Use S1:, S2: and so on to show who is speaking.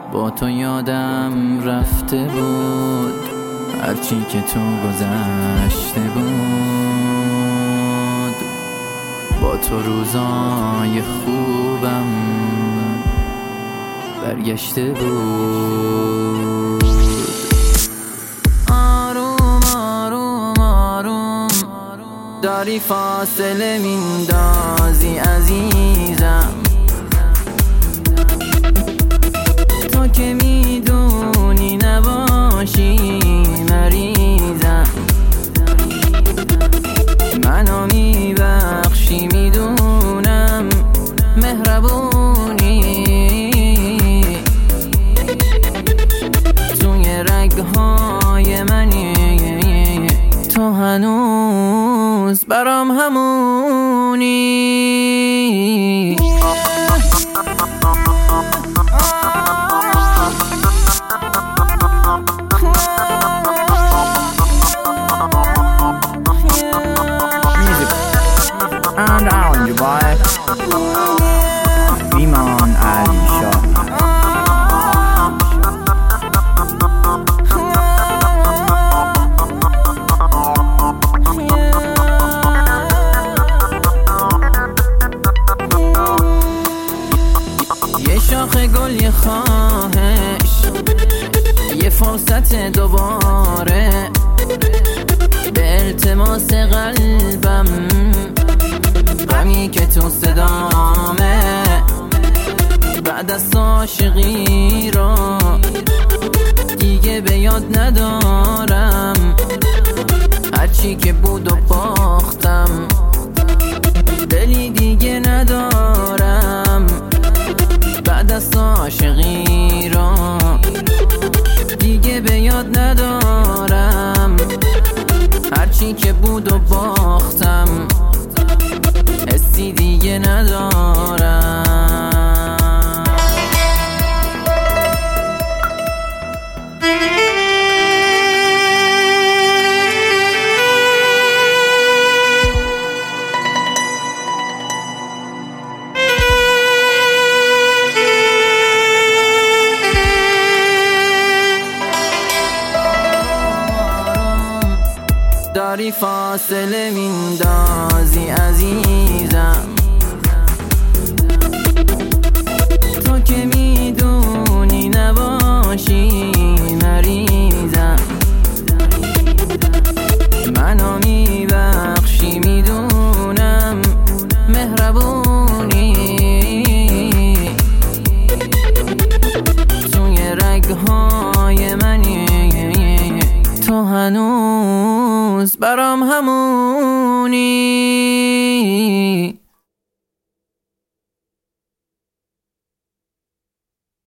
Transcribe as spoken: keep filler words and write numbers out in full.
S1: با تو یادم رفته بود هرچی که تو گذشته بود، با تو روزای خوبم برگشته بود. آروم آروم آروم داری فاصله میندازی عزیزم، تو که میدونی نباشی مریضم، منو میبخشی میدونم مهربونی، توی رگهای منی تو هنوز برام همونی. And down you boy ایمان علی شاه. یه شاخ گل یه خواهش یه فرصت دوباره به التماس قلبم، غمی که تو صدامه بعد از عاشقی رو دیگه به یاد ندارم، هرچی که بود و باختم دلی دیگه ندارم، بعد از عاشقی رو دیگه به یاد ندارم، هرچی که بود و باختم حسی دیگه ندارم. داری فاصله میندازی عزیزم، تو که میدونی نباشی مریضم، منو میبخشی میدونم مهربونی، توی رگهای منی تو هنوز برام همونی.